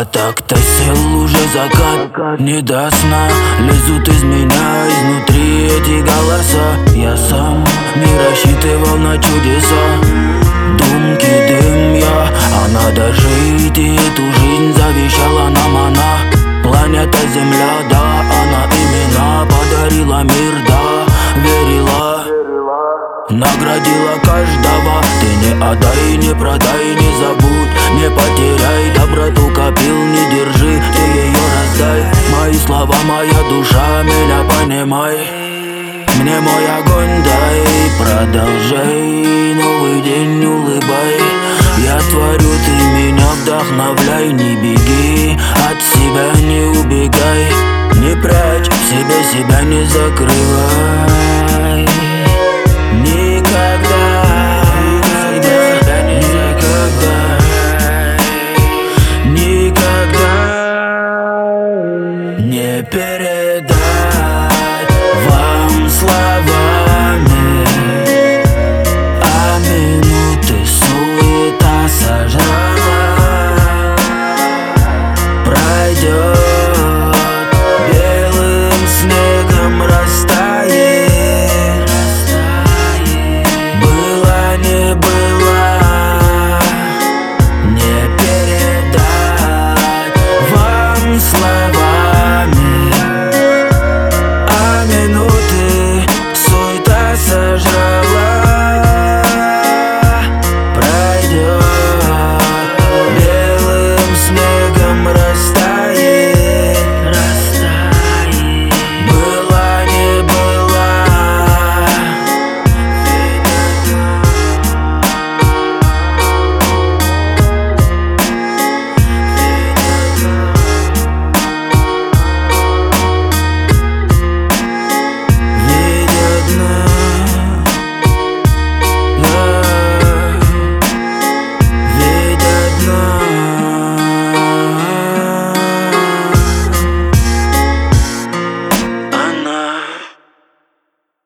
А так-то сел уже закат, не до сна. Лезут из меня изнутри эти голоса. Я сам не рассчитывал на чудеса. Думки, дым я, а надо жить. И эту жизнь завещала нам она. Планета Земля, да, она именно подарила мир, да, верила, наградила каждого. Ты не отдай, не продай, не забудь, не потеряй. Доброту копил, не держи, ты ее раздай. Мои слова, моя душа, меня понимай. Мне мой огонь дай, продолжай. Новый день, улыбай. Я творю, ты меня вдохновляй. Не беги, от себя не убегай. Не прячь в себе, себя не закрывай.